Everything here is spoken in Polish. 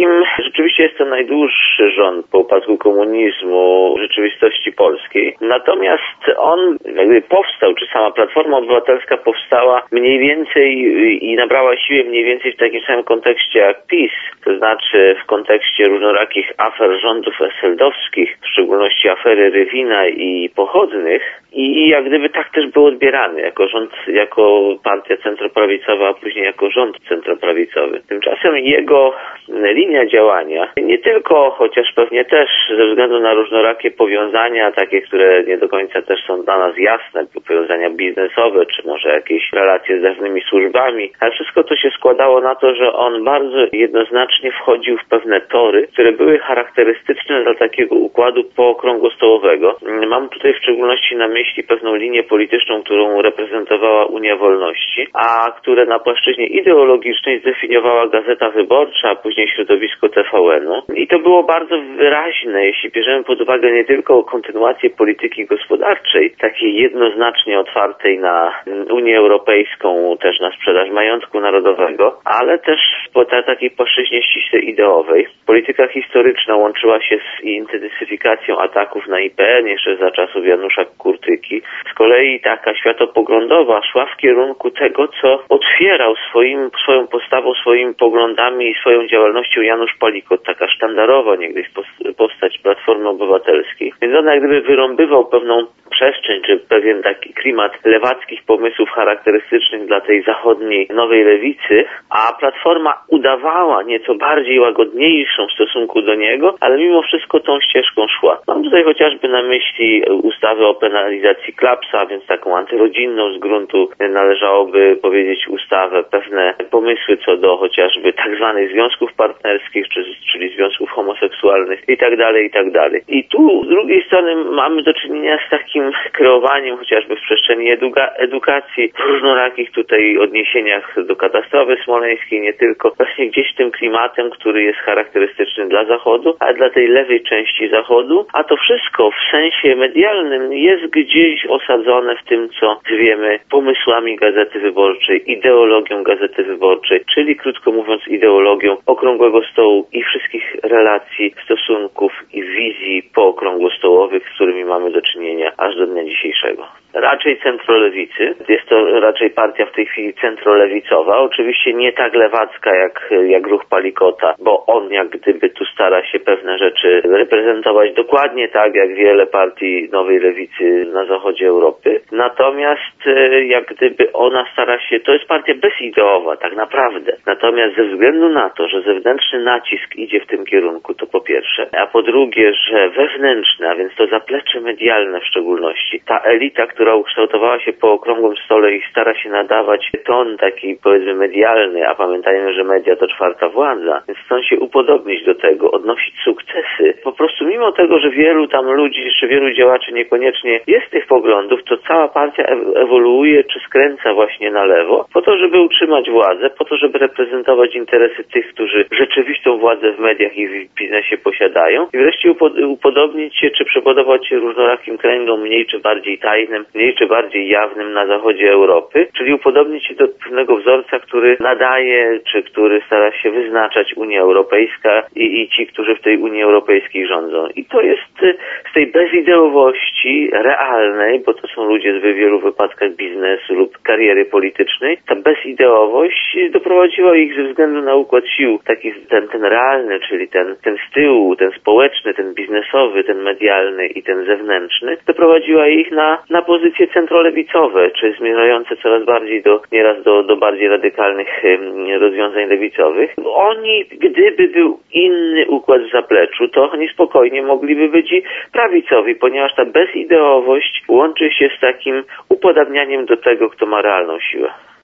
wszystkim rzeczywiście jest to najdłuższy rząd po upadku komunizmu w rzeczywistości polskiej. Natomiast on jakby powstał, czy sama Platforma Obywatelska powstała mniej więcej i nabrała siły mniej więcej w takim samym kontekście jak PiS, to znaczy w kontekście różnorakich afer rządów SLD-owskich, w szczególności afery Rywina i Pochodnych. I jak gdyby tak też był odbierany jako rząd, jako partia centroprawicowa, a później jako rząd centroprawicowy. Tymczasem jego linia działania, nie tylko, chociaż pewnie też ze względu na różnorakie powiązania, takie, które nie do końca też są dla nas jasne, powiązania biznesowe, czy może jakieś relacje z dawnymi służbami, ale wszystko to się składało na to, że on bardzo jednoznacznie wchodził w pewne tory, które były charakterystyczne dla takiego układu pookrągłostołowego. Mam tutaj w szczególności na myśli pewną linię polityczną, którą reprezentowała Unia Wolności, a które na płaszczyźnie ideologicznej zdefiniowała Gazeta Wyborcza, a później środowisko TVN-u. I to było bardzo wyraźne, jeśli bierzemy pod uwagę nie tylko kontynuację polityki gospodarczej, takiej jednoznacznie otwartej na Unię Europejską, też na sprzedaż majątku narodowego, ale też po takiej płaszczyźnie ściśle ideowej. Polityka historyczna łączyła się z intensyfikacją ataków na IPN jeszcze za czasów Janusza Kurtyki. Z kolei taka światopoglądowa szła w kierunku tego, co otwierał swoją postawą, swoimi poglądami i swoją działalnością Janusz Palikot, taka sztandarowa niegdyś postać Platformy Obywatelskiej. Więc on jak gdyby wyrąbywał pewną przestrzeń, czy pewien taki klimat lewackich pomysłów charakterystycznych dla tej zachodniej nowej lewicy, a Platforma udawała nieco bardziej łagodniejszą w stosunku do niego, ale mimo wszystko tą ścieżką szła. Mam tutaj chociażby na myśli ustawę o penalizacji klapsa, więc taką antyrodzinną z gruntu należałoby powiedzieć ustawę, pewne pomysły co do chociażby tak zwanych związków partnerskich, czyli związków homoseksualnych i tak dalej, i tak dalej. I tu z drugiej strony mamy do czynienia z takim kreowaniem chociażby w przestrzeni edukacji, w różnorakich tutaj odniesieniach do katastrofy smoleńskiej, nie tylko, właśnie gdzieś tym klimatem, który jest charakterystyczny dla Zachodu, a dla tej lewej części Zachodu, a to wszystko w sensie medialnym jest gdzieś osadzone w tym, co wiemy, pomysłami Gazety Wyborczej, ideologią Gazety Wyborczej, czyli krótko mówiąc ideologią okrągłego stołu i wszystkich relacji, stosunków i wizji pookrągłostołowych, z którymi mamy do czynienia aż do dnia dzisiejszego. Raczej centrolewicy. Jest to raczej partia w tej chwili centrolewicowa. Oczywiście nie tak lewacka jak ruch Palikota, bo on jak gdyby tu stara się pewne rzeczy reprezentować dokładnie tak, jak wiele partii nowej lewicy na zachodzie Europy. Natomiast jak gdyby ona stara się, to jest partia bezideowa tak naprawdę. Natomiast ze względu na to, że zewnętrzny nacisk idzie w tym kierunku, to po pierwsze, a po drugie, że wewnętrzne, a więc to zaplecze medialne w szczególności, ta elita, która ukształtowała się po okrągłym stole i stara się nadawać ton taki powiedzmy medialny, a pamiętajmy, że media to czwarta władza, więc chcą się upodobnić do tego, odnosić sukcesy. Po prostu mimo tego, że wielu tam ludzi, jeszcze wielu działaczy niekoniecznie jest tych poglądów, to cała partia ewoluuje czy skręca właśnie na lewo, po to, żeby utrzymać władzę, po to, żeby reprezentować interesy tych, którzy rzeczywistą władzę w mediach i w biznesie posiadają i wreszcie upodobnić się czy przypodobać się różnorakim kręgom mniej czy bardziej tajnym, mniej czy bardziej jawnym na zachodzie Europy, czyli upodobnić się do pewnego wzorca, który nadaje, czy który stara się wyznaczać Unia Europejska i ci, którzy w tej Unii Europejskiej rządzą. I to jest z tej bezideowości realnej, bo to są ludzie z wielu wypadkach biznesu lub kariery politycznej, ta bezideowość doprowadziła ich ze względu na układ sił, taki ten realny, czyli ten z tyłu, ten społeczny, ten biznesowy, ten medialny i ten zewnętrzny, doprowadziła ich na pozycje centrolewicowe, czy zmierzające coraz bardziej nieraz do bardziej radykalnych rozwiązań lewicowych. Oni, gdyby był inny układ w zapleczu, to oni spokojnie mogliby być i prawicowi, ponieważ ta bezideowość łączy się z takim upodabnianiem do tego, kto ma realną siłę.